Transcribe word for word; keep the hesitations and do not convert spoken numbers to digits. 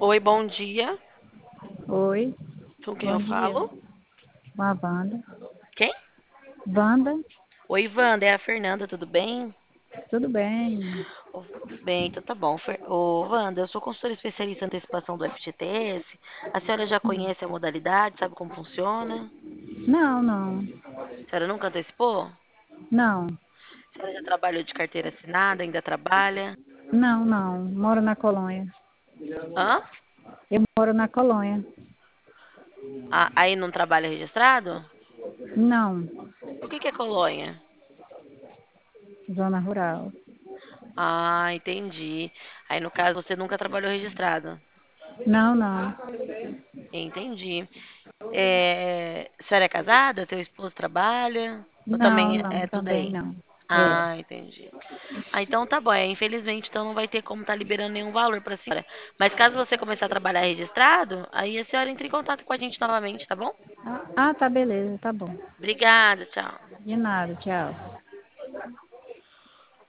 Oi, bom dia. Oi, Com quem bom eu dia. falo? Com a Wanda. Quem? Wanda, Oi, Wanda, é a Fernanda, tudo bem? tudo bem? Ô, bem, então tá bom. Fer... Ô, Wanda, eu sou consultora especialista em antecipação do F G T S. A senhora já conhece a modalidade, sabe como funciona? Não, não, A senhora nunca antecipou? não, A senhora já trabalhou de carteira assinada, ainda trabalha? não, não. Moro na colônia. Hã? Eu moro na colônia. Ah, aí não trabalha registrado? Não, O que que é colônia? zona rural. Ah, entendi. Aí no caso você nunca trabalhou registrado. Não, não. Entendi. É, a senhora é casada? Seu esposo trabalha? Ou Não, também não, é tudo também aí? não. É. Ah, entendi. Ah, então tá bom. É, infelizmente, então não vai ter como estar liberando nenhum valor para a senhora. Mas caso você começar a trabalhar registrado, aí a senhora entre em contato com a gente novamente, tá bom? Ah, ah, tá beleza, tá bom. Obrigada, tchau. De nada, tchau.